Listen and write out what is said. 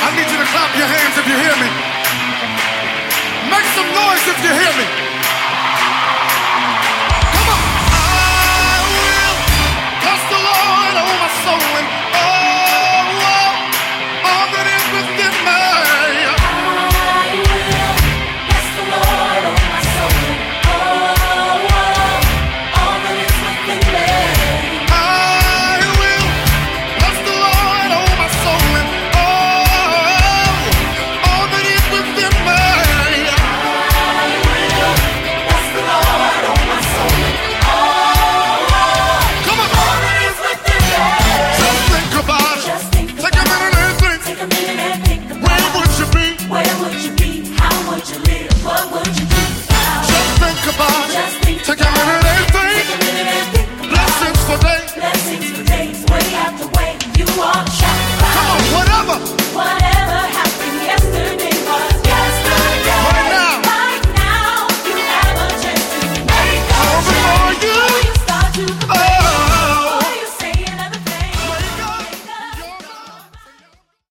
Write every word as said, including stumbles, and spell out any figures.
I need you to clap your hands if you hear me. Make some noise if you hear me. Come on. I will bless the Lord, oh my soul, and all